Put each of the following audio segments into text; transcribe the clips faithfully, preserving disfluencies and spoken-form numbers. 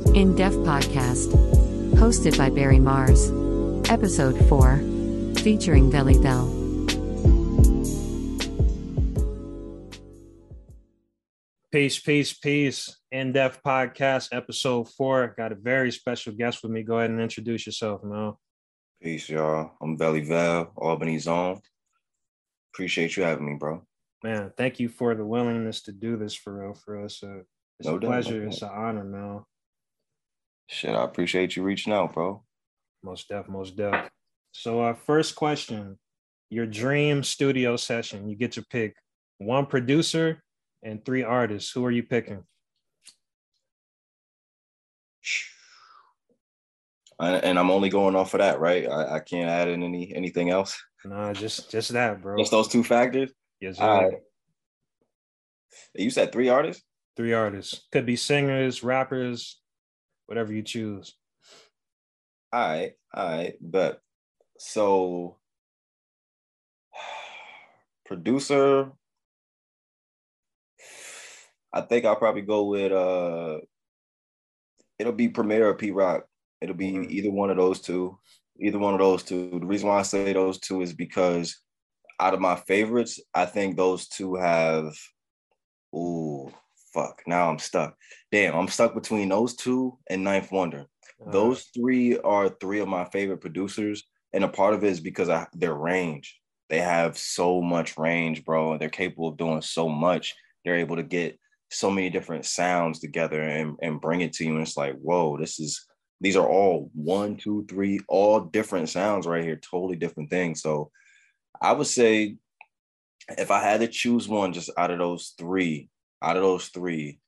In Depth Podcast, hosted by Barry Mars. Episode four, featuring Veli Bell. Peace, peace, peace. In Depth Podcast, episode four. Got a very special guest with me. Go ahead and introduce yourself, man. Peace, y'all. I'm Veli Bell, Albany's own. Appreciate you having me, bro. Man, thank you for the willingness to do this for real, for us. Uh, it's No a doubt, pleasure. no It's an honor, man. Shit, I appreciate you reaching out, bro. Most def, most def. So, uh, first question: your dream studio session. You get to pick one producer and three artists. Who are you picking? And I'm only going off of that, right? I, I can't add in any anything else. Nah, just just that, bro. Just those two factors. Yes, sir. All right. You said three artists? Three artists. Could be singers, rappers, whatever you choose. All right, all right, but so producer, I think I'll probably go with uh it'll be Premier or Pete Rock. It'll be mm-hmm. either one of those two. Either one of those two. The reason why I say those two is because out of my favorites, I think those two have ooh fuck. Now I'm stuck. Damn, I'm stuck between those two and Ninth Wonder. Uh, those three are three of my favorite producers, and a part of it is because of their range. They have so much range, bro. They're capable of doing so much. They're able to get so many different sounds together and, and bring it to you. And it's like, whoa, this is, these are all one, two, three, all different sounds right here, totally different things. So I would say if I had to choose one just out of those three, out of those three,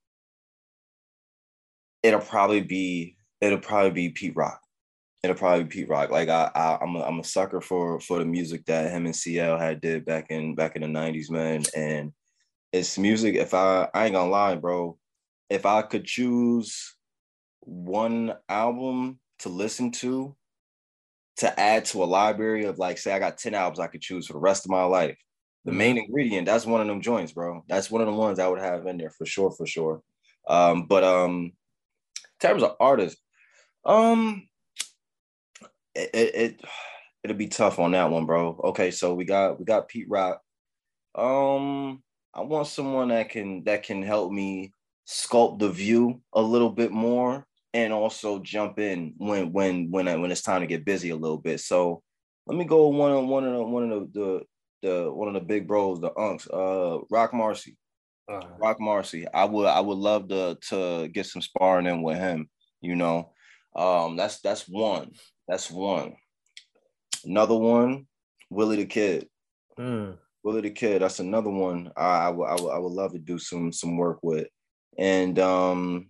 it'll probably be, it'll probably be Pete Rock. It'll probably be Pete Rock. Like I, I I'm, a, I'm a sucker for for the music that him and C L had did back in back in the nineties, man. And it's music. If I, I ain't gonna lie, bro. If I could choose one album to listen to, to add to a library of like, say I got ten albums I could choose for the rest of my life. The mm-hmm. main ingredient, that's one of them joints, bro. That's one of the ones I would have in there for sure, for sure. Um, but um, in terms of artists, um, it, it it it'll be tough on that one, bro. Okay, so we got we got Pete Rock. Um, I want someone that can that can help me sculpt the view a little bit more, and also jump in when when when when it's time to get busy a little bit. So let me go one on one of the one of the, the the one of the big bros, the unks, uh, Rock Marcy. Uh, Rock Marcy. I would I would love to to get some sparring in with him. You know, um, that's that's one. That's one. Another one, Willie the Kid. Mm. Willie the Kid. That's another one. I I would I would I would love to do some some work with. And um,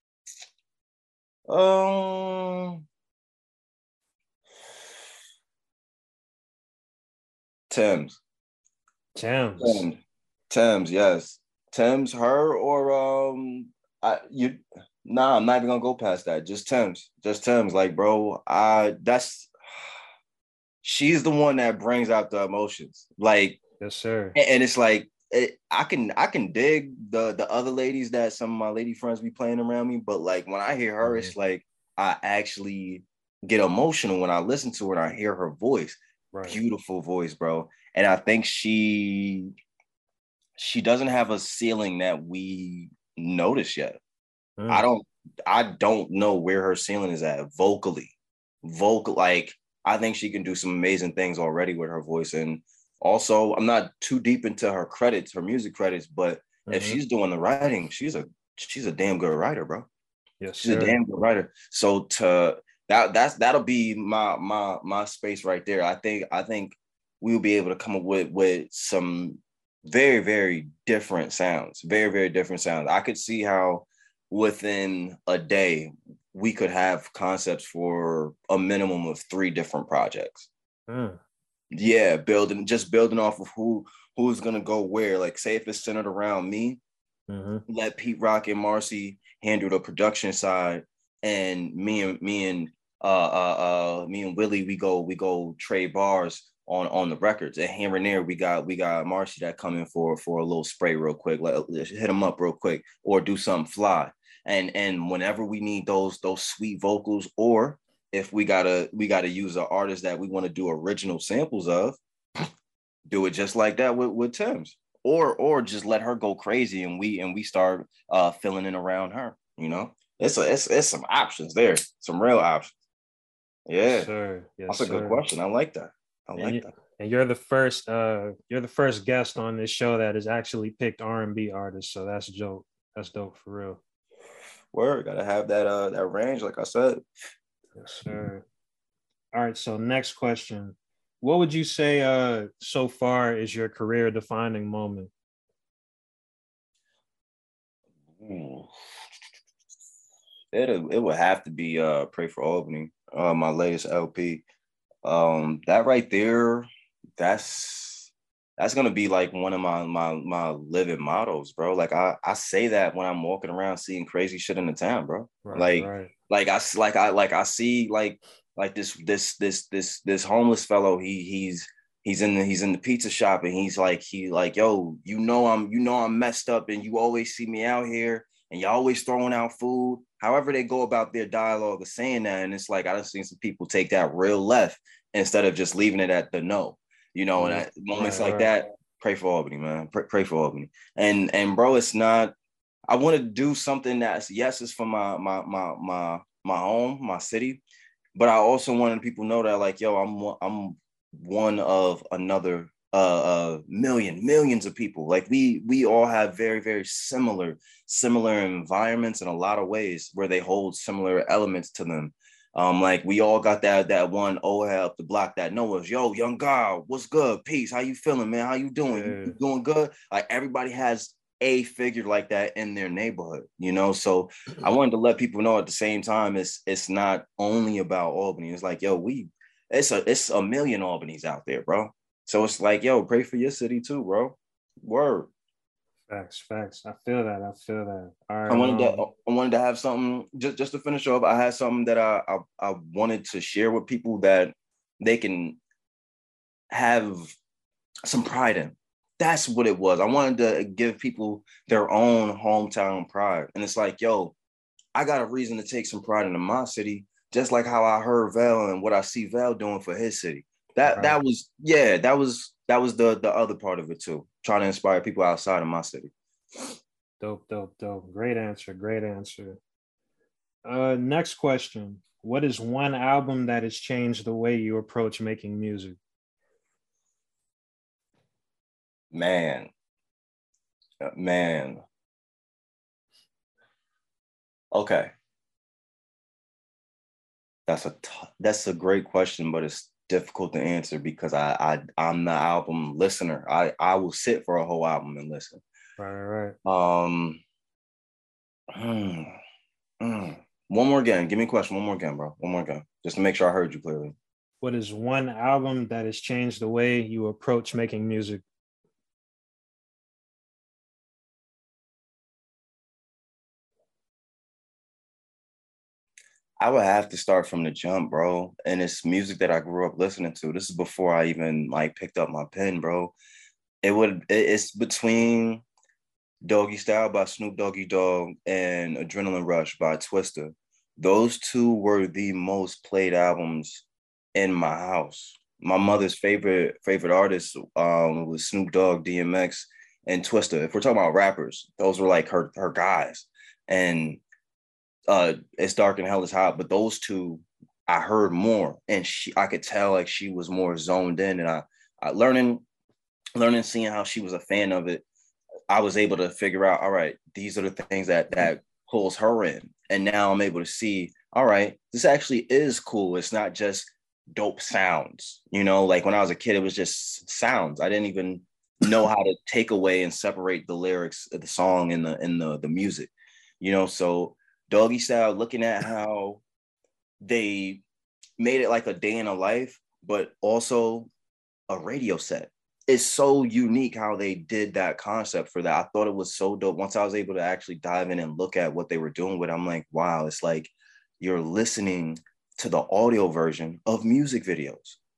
um, Thames. Thames. Thames. Thames. Yes. Thames. Her or um, I you. Nah, I'm not even gonna go past that. Just Thames. Just Thames. Like, bro, I that's she's the one that brings out the emotions. Like, yes, sir. And, and it's like it, I can I can dig the the other ladies that some of my lady friends be playing around me, but like when I hear her, mm-hmm. it's like I actually get emotional when I listen to her and I hear her voice. Right. Beautiful voice, bro. And I think she she doesn't have a ceiling that we notice yet. Mm. I don't I don't know where her ceiling is at vocally. Vocal, like I think she can do some amazing things already with her voice. And also, I'm not too deep into her credits, her music credits, but mm-hmm. if she's doing the writing, she's a she's a damn good writer, bro. Yes, she's sir. a damn good writer. So to that that's that'll be my my my space right there. I think I think we'll be able to come up with with some very very different sounds, very very different sounds. I could see how within a day we could have concepts for a minimum of three different projects. Mm. Yeah, building just building off of who who's gonna go where. Like, say if it's centered around me, mm-hmm. let Pete Rock and Marcy handle the production side, and me and me and uh uh uh me and Willie we go we go trade bars on on the records. And here and there we got we got Marcy that come in for for a little spray real quick, like hit him up real quick or do something fly. And and whenever we need those those sweet vocals, or if we gotta we gotta use an artist that we want to do original samples of, do it just like that with, with Tems. Or or just let her go crazy and we and we start uh filling in around her, you know. It's a it's it's some options there, some real options. Yeah, Yes, sir. Yes, that's a sir. good question. I like that. I And like you, that. and you're the first uh you're the first guest on this show that has actually picked R and B artists, so that's dope. That's dope for real. Word, gotta have that uh that range, like I said. Yes, sir. All right, so next question. What would you say uh so far is your career defining moment? Ooh. It it would have to be uh Pray for Albany, uh my latest L P. Um that right there, that's that's gonna be like one of my my my living mottos, bro. Like I I say that when I'm walking around seeing crazy shit in the town, bro. Right, Like right. like I s- like I like I see like like this this this this this homeless fellow. He he's he's in the he's in the pizza shop and he's like he like yo, you know I'm you know I'm messed up and you always see me out here and you're always throwing out food. However they go about their dialogue of saying that, and it's like I just seen some people take that real left instead of just leaving it at the no. You know, and Yeah, at moments right, like right. that, pray for Albany, man. Pray, pray for Albany. And and bro, it's not. I want to do something that's yes, it's for my my my my my home, my city, but I also wanted people to know that like, yo, I'm one- I'm one of another uh, uh million millions of people. Like we we all have very very similar similar environments in a lot of ways where they hold similar elements to them. Um, like we all got that that one old head up the block that knows us. Yo, young guy, what's good? Peace. How you feeling, man? How you doing? You, Yeah. you doing good? Like everybody has a figure like that in their neighborhood, you know. So I wanted to let people know at the same time it's it's not only about Albany. It's like, yo, we it's a it's a million Albanys out there, bro. So it's like, yo, pray for your city too, bro. Word. Facts, facts. I feel that. I feel that. All I right. wanted to Um, I wanted to have something just just to finish off. I had something that I I, I wanted to share with people that they can have some pride in. That's what it was. I wanted to give people their own hometown pride. And it's like, yo, I got a reason to take some pride into my city, just like how I heard Val and what I see Val doing for his city. That right. that was yeah, that was that was the the other part of it too. Trying to inspire people outside of my city. Dope, dope, dope. Great answer. Great answer. Uh, next question. What is one album that has changed the way you approach making music? Man, uh, man. Okay, that's a t- that's a great question, but it's difficult to answer because I I I'm the album listener. I I will sit for a whole album and listen. Right, right. Um, hmm, hmm. One more again. Give me a question. One more again, bro. One more again, just to make sure I heard you clearly. What is one album that has changed the way you approach making music? I would have to start from the jump, bro. And it's music that I grew up listening to. This is before I even like picked up my pen, bro. It would it- it's between Doggy Style by Snoop Doggy Dogg and Adrenaline Rush by Twista. Those two were the most played albums in my house. My mother's favorite favorite artist um, was Snoop Dogg, D M X, and Twista. If we're talking about rappers, those were like her her guys. And uh It's Dark and Hell is Hot, but those two I heard more, and she I could tell like she was more zoned in, and I, I learning learning seeing how she was a fan of it. I was able to figure out, all right, these are the things that that pulls her in, and now I'm able to see, all right, this actually is cool. It's not just dope sounds, you know. Like when I was a kid, it was just sounds. I didn't even know how to take away and separate the lyrics of the song and the in the the music, you know. So Doggy Style, looking at how they made it like a day in a life, but also a radio set. It's so unique how they did that concept for that. I thought it was so dope. Once I was able to actually dive in and look at what they were doing with it, I'm like, wow, it's like you're listening to the audio version of music videos.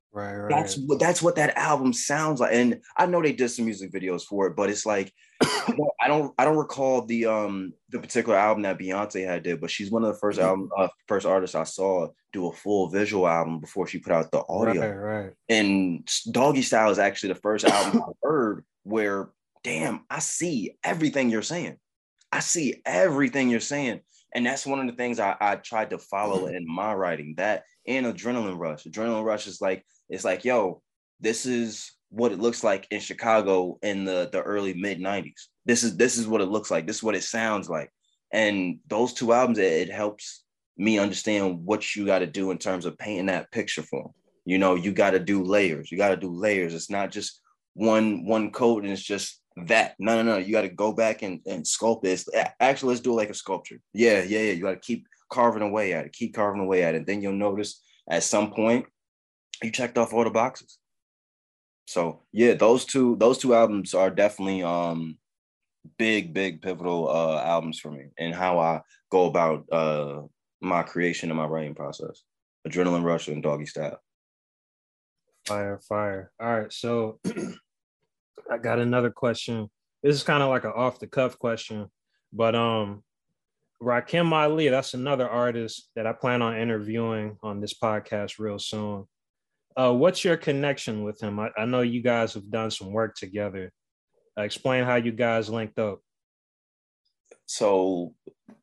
Right, That's right. what that's what that album sounds like. And I know they did some music videos for it, but it's like I don't I don't I don't recall the um the particular album that Beyonce had did, but she's one of the first album uh, first artists I saw do a full visual album before she put out the Right, audio. right. And Doggy Style is actually the first album I heard where, damn, I see everything you're saying. I see everything you're saying. And that's one of the things I, I tried to follow in my writing. That and Adrenaline Rush. Adrenaline Rush is like, it's like, yo, this is what it looks like in Chicago in the, the early mid nineties. This is this is what it looks like. This is what it sounds like. And those two albums, it, it helps me understand what you got to do in terms of painting that picture for them. You know, you got to do layers. You got to do layers. It's not just one one coat and it's just that. No, no, no. You got to go back and, and sculpt this. Actually, let's do it like a sculpture. Yeah, yeah, yeah. You got to keep carving away at it. Keep carving away at it. And then you'll notice at some point you checked off all the boxes. So yeah, those two those two albums are definitely um big, big pivotal uh albums for me and how I go about uh my creation and my writing process. Adrenaline Rush and Doggy Style. Fire, fire. All right, so I got another question. This is kind of like an off the cuff question, but um, Rakim Ali, that's another artist that I plan on interviewing on this podcast real soon. Uh, what's your connection with him? I, I know you guys have done some work together. Uh, explain how you guys linked up. So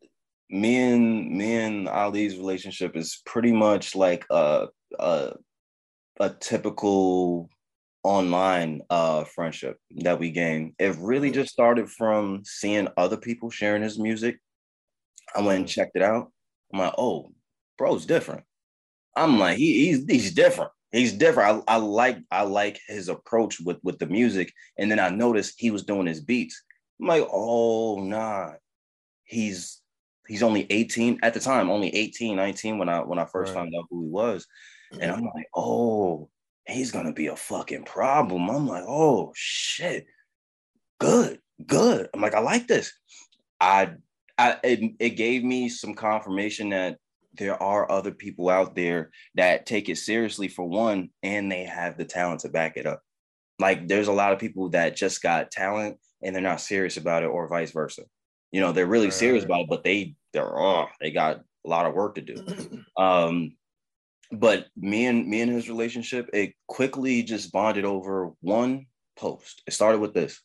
me and me and Ali's relationship is pretty much like a a, a typical online uh friendship that we gained. It really just started from seeing other people sharing his music. I went and checked it out. I'm like, oh, bro's different. I'm like, he, he's he's different. He's different. I, I like I like his approach with with the music. And then I noticed he was doing his beats. I'm like, oh nah, he's he's only eighteen at the time, only eighteen, nineteen when I when I first Right. found out who he was. And I'm like, oh, he's gonna be a fucking problem. I'm like, oh shit, good, good. I'm like, I like this. I, I, it, it gave me some confirmation that there are other people out there that take it seriously for one, and they have the talent to back it up. Like, there's a lot of people that just got talent and they're not serious about it, or vice versa. You know, they're really Right, serious right. about it, but they they're oh, they got a lot of work to do. Um, but me and me and his relationship, it quickly just bonded over one post. It started with this.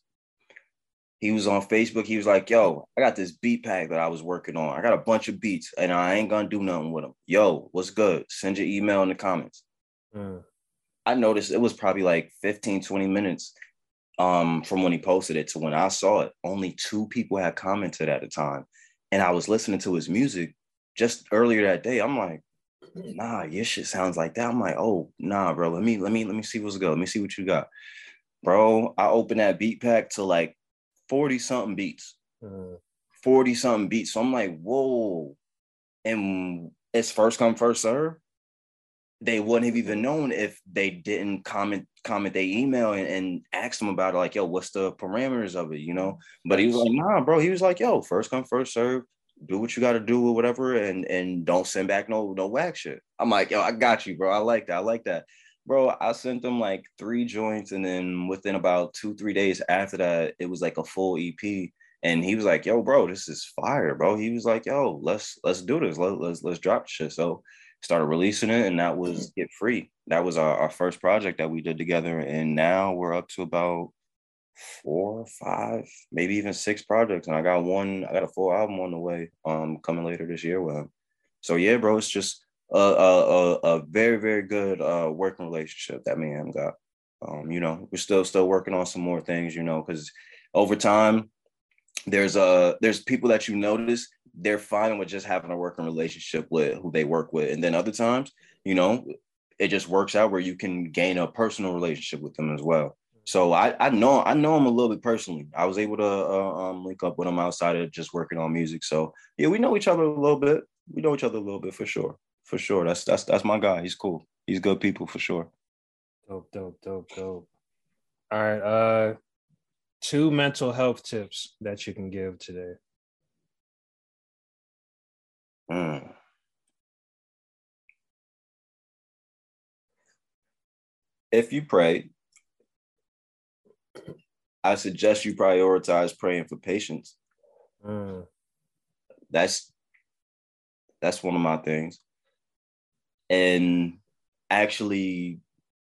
He was on Facebook. He was like, yo, I got this beat pack that I was working on. I got a bunch of beats and I ain't gonna do nothing with them. Yo, what's good? Send your email in the comments. Mm. I noticed it was probably like fifteen, twenty minutes um, from when he posted it to when I saw it. Only two people had commented at the time. And I was listening to his music just earlier that day. I'm like, nah, your shit sounds like that. I'm like, oh, nah, bro. Let me, let me, let me see what's good. Let me see what you got. Bro, I opened that beat pack to like forty something beats. Mm. forty something beats. So I'm like, whoa. And it's first come, first serve. They wouldn't have even known if they didn't comment comment their email and, and ask them about it, like, yo, what's the parameters of it, you know? But he was like, nah, bro. He was like, yo, first come, first serve. Do what you got to do or whatever, and and don't send back no no whack shit. I'm like, yo, I got you, bro. I like that. I like that, bro. I sent them like three joints, and then within about two three days after that, it was like a full E P. And he was like, yo, bro, this is fire, bro. He was like, yo, let's let's do this. Let, let's let's drop shit. So started releasing it, and that was Get Free. That was our, our first project that we did together, and now we're up to about four, five, maybe even six projects. And I got one, I got a full album on the way, um, coming later this year with him. So yeah, bro, it's just a a, a, a very very good uh working relationship that me and him got. Um, you know, we're still still working on some more things, you know, because over time there's uh there's people that you notice they're fine with just having a working relationship with who they work with, and then other times, you know, it just works out where you can gain a personal relationship with them as well. So I I know I know him a little bit personally. I was able to uh, um, link up with him outside of just working on music. So yeah, we know each other a little bit. We know each other a little bit for sure. For sure. That's that's that's my guy. He's cool. He's good people for sure. Dope, dope, dope, dope. All right. Uh, two mental health tips that you can give today. Mm. If you pray, I suggest you prioritize praying for patience. Mm. That's that's one of my things. And actually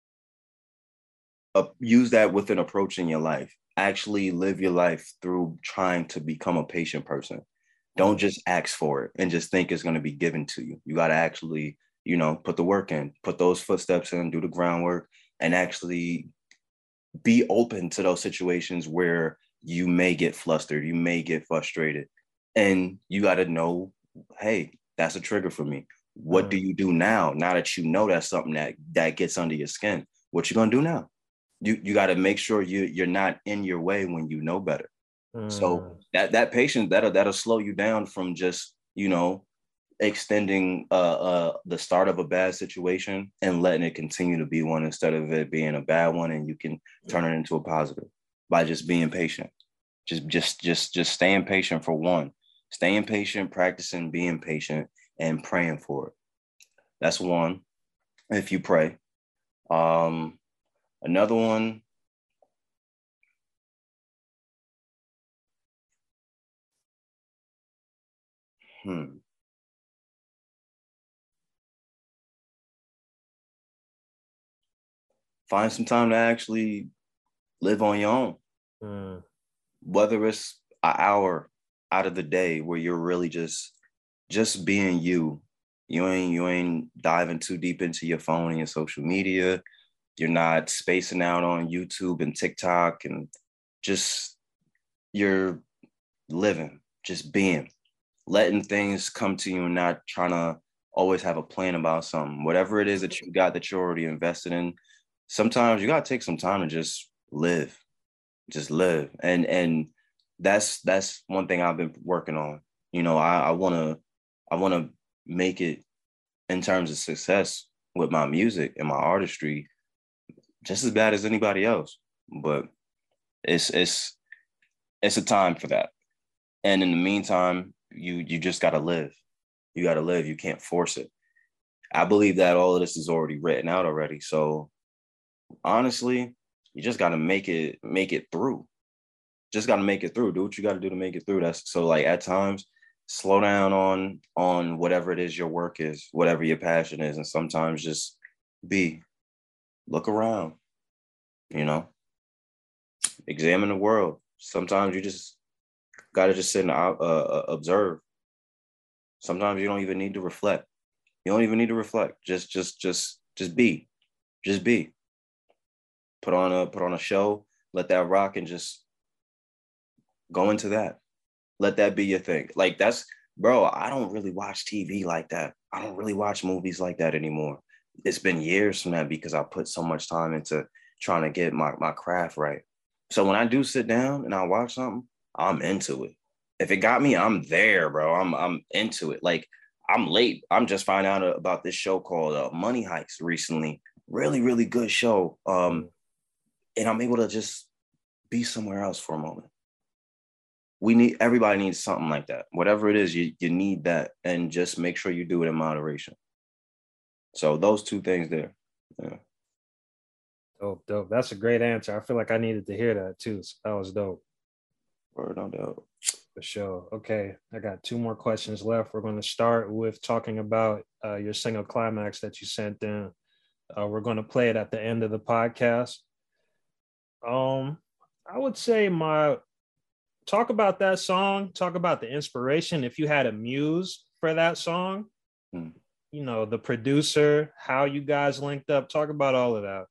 uh, use that with an approach in your life. Actually live your life through trying to become a patient person. Don't just ask for it and just think it's going to be given to you. You got to actually, you know, put the work in, put those footsteps in, do the groundwork, and actually be open to those situations where you may get flustered, you may get frustrated. And you got to know, hey, that's a trigger for me. What mm. do you do now? Now that you know that's something that that gets under your skin, what you gonna do now? You you got to make sure you you're not in your way when you know better. Mm. So that that patience that'll that'll slow you down from just, you know, extending uh, uh the start of a bad situation and letting it continue to be one instead of it being a bad one, and you can turn it into a positive by just being patient. Just just just just staying patient for one. Staying patient, practicing being patient, and praying for it. That's one. If you pray. Um, another one. Hmm. Find some time to actually live on your own. Mm. Whether it's an hour out of the day where you're really just just being you. You ain't you ain't diving too deep into your phone and your social media. You're not spacing out on YouTube and TikTok, and just you're living, just being, letting things come to you and not trying to always have a plan about something. Whatever it is that you got that you're already invested in, sometimes you got to take some time to just live, just live. And and that's that's one thing I've been working on. You know, I, I want to I want to make it in terms of success with my music and my artistry just as bad as anybody else. But it's it's it's a time for that. And in the meantime, you you just got to live. You got to live. You can't force it. I believe that all of this is already written out already. So honestly, you just got to make it make it through. Just got to make it through. Do what you got to do to make it through. That's so like at times, slow down on on whatever it is your work is, whatever your passion is, and sometimes just be, look around, you know, examine the world. Sometimes you just got to just sit and uh, uh, observe. Sometimes you don't even need to reflect. You don't even need to reflect. Just just just just be, just be. Put on a put on a show. Let that rock and just go into that. Let that be your thing. Like that's, bro, I don't really watch T V like that. I don't really watch movies like that anymore. It's been years from that because I put so much time into trying to get my, my craft right. So when I do sit down and I watch something, I'm into it. If it got me, I'm there, bro. I'm I'm into it. Like I'm late. I'm just finding out about this show called uh, Money Heist recently. Really, really good show. Um, and I'm able to just be somewhere else for a moment. We need, everybody needs something like that. Whatever it is, you, you need that, and just make sure you do it in moderation. So those two things there. Yeah. Dope, dope. That's a great answer. I feel like I needed to hear that too. So that was dope. Word on dope. For sure. Okay. I got two more questions left. We're going to start with talking about uh, your single Climax that you sent in. Uh, we're going to play it at the end of the podcast. Um, I would say my talk about that song, talk about the inspiration. If you had a muse for that song, hmm. you know, the producer, how you guys linked up, talk about all of that.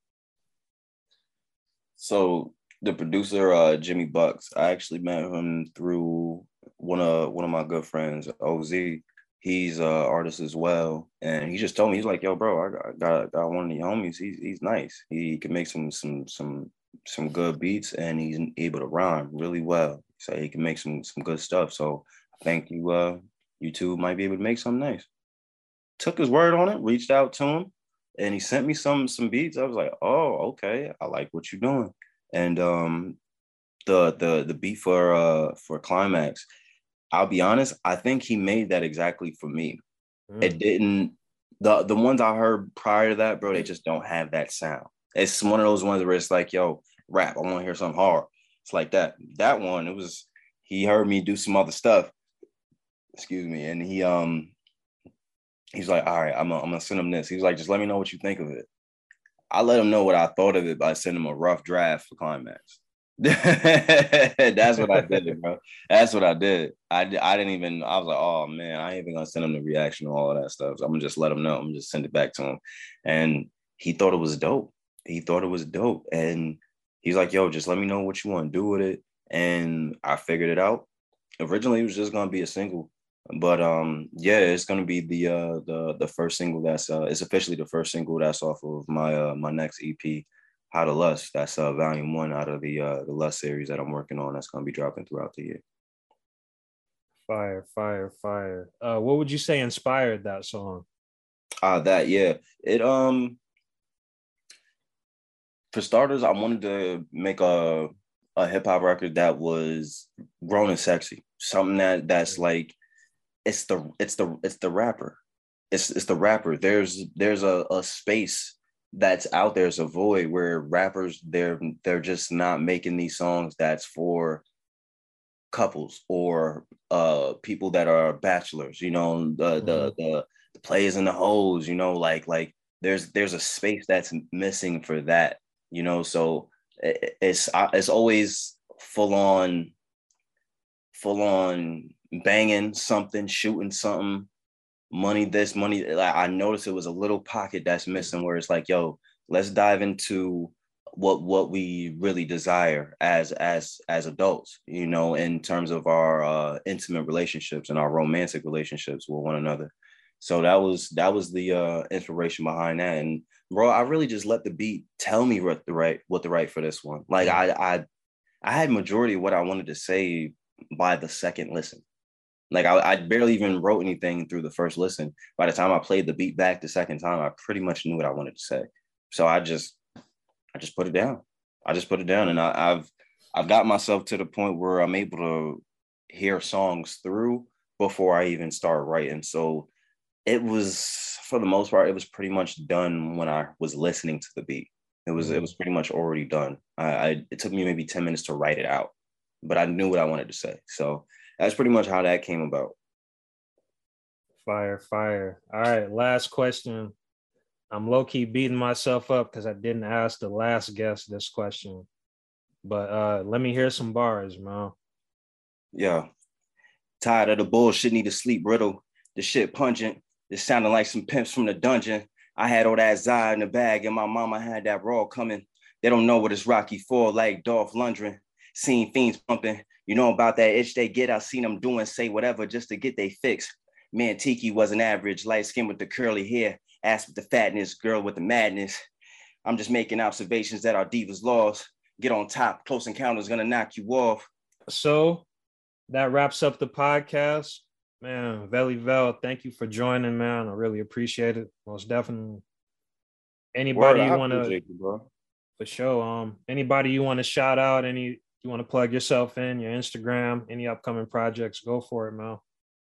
So the producer, uh, Jimmy Bucks, I actually met him through one of one of my good friends, O Z. He's an artist as well, and he just told me, he's like, "Yo, bro, I got got, got one of the homies. He's he's nice. He can make some some some some good beats, and he's able to rhyme really well. So he can make some some good stuff. So I think you uh you two might be able to make something nice." Took his word on it, reached out to him, and he sent me some some beats. I was like, "Oh, okay, I like what you're doing." And um, the the the beat for uh for Climax, I'll be honest, I think he made that exactly for me. Mm. It didn't, the the ones I heard prior to that, bro, they just don't have that sound. It's one of those ones where it's like, yo, rap, I want to hear something hard. It's like that. That one, it was, he heard me do some other stuff. Excuse me. And he um he's like, all right, I'm gonna, I'm gonna send him this. He was like, just let me know what you think of it. I let him know what I thought of it by sending him a rough draft for Climax. That's what I did, bro. That's what I did. I, I didn't even, I was like, oh man, I ain't even gonna send him the reaction and all of that stuff. So I'm gonna just let him know. I'm gonna just send it back to him. And he thought it was dope. He thought it was dope. And he's like, yo, just let me know what you want to do with it. And I figured it out. Originally, it was just gonna be a single. But um, yeah, it's gonna be the uh the the first single that's uh it's officially the first single that's off of my uh my next E P, How to Lust. That's uh volume one out of the uh the Lust series that I'm working on. That's gonna be dropping throughout the year. Fire, fire, fire. Uh, what would you say inspired that song? Uh that yeah. It um for starters, I wanted to make a a hip hop record that was grown and sexy. Something that that's like it's the it's the it's the rapper. It's it's the rapper. There's there's a, a space that's out there. It's a void where rappers they're they're just not making these songs that's for couples or uh people that are bachelors, you know, the mm-hmm. the, the the players and the hoes, you know, like like there's there's a space that's missing for that, you know. So it, it's it's always full on full on banging something, shooting something, money this, money. Like, I noticed it was a little pocket that's missing where it's like, yo, let's dive into what what we really desire as as as adults, you know, in terms of our uh, intimate relationships and our romantic relationships with one another. So that was that was the uh, inspiration behind that. And bro, I really just let the beat tell me what the right what the right for this one. Like I I I had majority of what I wanted to say by the second listen. Like I, I barely even wrote anything through the first listen. By the time I played the beat back the second time, I pretty much knew what I wanted to say. So I just, I just put it down. I just put it down, and I, I've, I've got myself to the point where I'm able to hear songs through before I even start writing. So it was, for the most part, it was pretty much done when I was listening to the beat. It was, mm-hmm. it was pretty much already done. I, I, it took me maybe ten minutes to write it out, but I knew what I wanted to say. So that's pretty much how that came about. Fire, fire. All right, last question. I'm low-key beating myself up because I didn't ask the last guest this question. But uh, let me hear some bars, man. Yeah. Tired of the bullshit, need to sleep riddle. The shit pungent. It sounded like some pimps from the dungeon. I had all that Zai in the bag and my mama had that raw coming. They don't know what it's Rocky for, like Dolph Lundgren. Seen fiends pumping. You know about that itch they get. I seen them doing say whatever just to get they fix. Man, Tiki was an average, light skin with the curly hair, ass with the fatness, girl with the madness. I'm just making observations that our divas lost. Get on top, Close Encounters gonna knock you off. So that wraps up the podcast. Man, Veli Vel, thank you for joining, man. I really appreciate it. Most definitely. Anybody Word, you want to, for sure. Um, anybody you want to shout out? Any you want to plug yourself in, your Instagram, any upcoming projects? Go for it, man.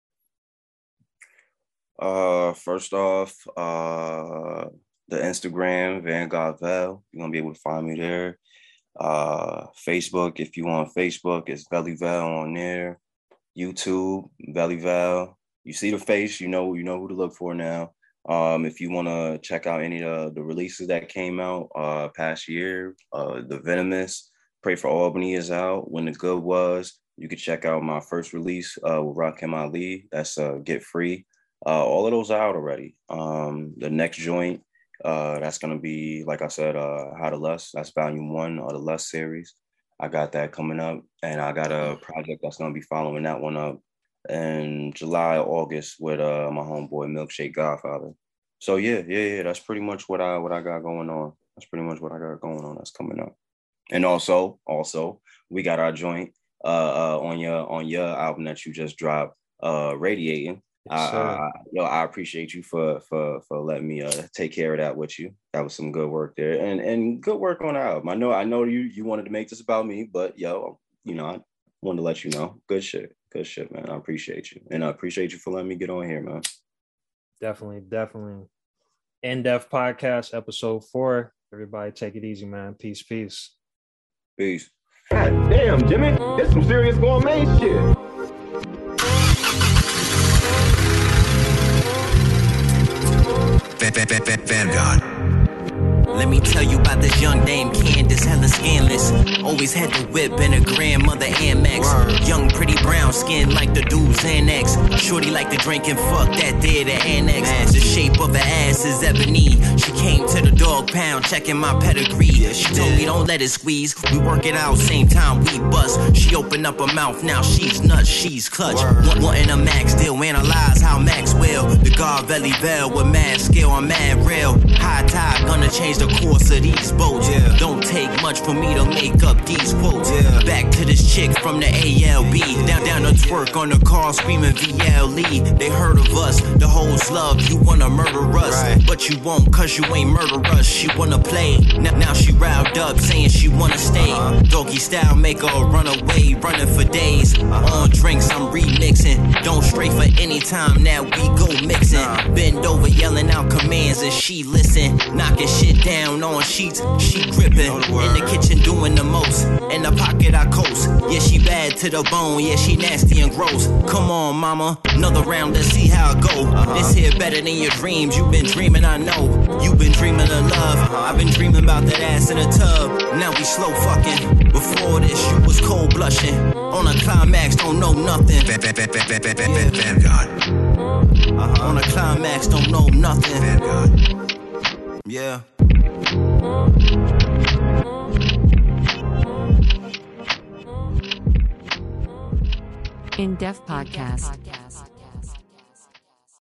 Uh, first off, uh, the Instagram Vanguard Vel. You're gonna be able to find me there. Uh, Facebook, if you want Facebook, it's Veli Vel on there. YouTube, Veli Vel. You see the face, you know, you know who to look for now. Um, if you want to check out any of the releases that came out uh past year, uh, The Venomous, Pray for Albany is out. When the Good Was, you could check out my first release uh with Rakim Ali. That's uh Get Free. Uh, all of those are out already. Um, the next joint, uh, that's gonna be, like I said, uh, How to Lust. That's volume one of the Lust series. I got that coming up, and I got a project that's gonna be following that one up in July, August with uh my homeboy Milkshake Godfather. So yeah, yeah, yeah. That's pretty much what I what I got going on. That's pretty much what I got going on. That's coming up. And also, also, we got our joint uh, uh on your on your album that you just dropped, uh, Radiating. Yes, I, I, yo, I appreciate you for for for letting me uh, take care of that with you. That was some good work there, and and good work on the album. I know I know you you wanted to make this about me, but yo, you know, I wanted to let you know. Good shit, good shit, man. I appreciate you, and I appreciate you for letting me get on here, man. Definitely, definitely. In-Depth Podcast, episode four. Everybody take it easy, man. Peace, peace. Peace. God damn, Jimmy. This some serious gourmet shit. Vanguard. Let me tell you about this young dame Candace, hella scandalous. Always had the whip and her grandmother Amex. Young pretty brown skin like the dude's Xanax. Shorty like to drink and fuck that there the annex. The shape of her ass is ebony. She came to the dog pound checking my pedigree. She told me don't let it squeeze. We work it out same time we bust. She opened up her mouth, now she's nuts, she's clutch. Wanting a max deal, analyze how Maxwell. The Garvelli Bell with mad skill, I'm mad real. High tide gonna change the course of these boats. Yeah. Don't take much for me to make up these quotes. Yeah. Back to this chick from the A L B. Down down to twerk on the car screaming V L E. They heard of us, the whole slug. You wanna murder us, right. But you won't cause you ain't murder us. She wanna play, now, now she riled up saying she wanna stay. Uh-huh. Doggy style make her run away, running for days. Uh-huh. On drinks I'm remixing. Don't stray for any time, now we go mixing. Uh-huh. Bend over yelling out commands and she listen. Knocking shit down on sheets, she gripping. In the kitchen doing the most. In the pocket I coast. Yeah, she bad to the bone. Yeah, she nasty and gross. Come on, mama, another round, let's see how it go. Uh-huh. This here better than your dreams. You've been dreaming, I know. You've been dreaming of love. Uh-huh. I've been dreaming about that ass in a tub. Now we slow fucking. Before this, you was cold blushing. On a climax, don't know nothing. Vanguard. Uh-huh. On a climax, don't know nothing. Vanguard. Yeah. In Def Podcast.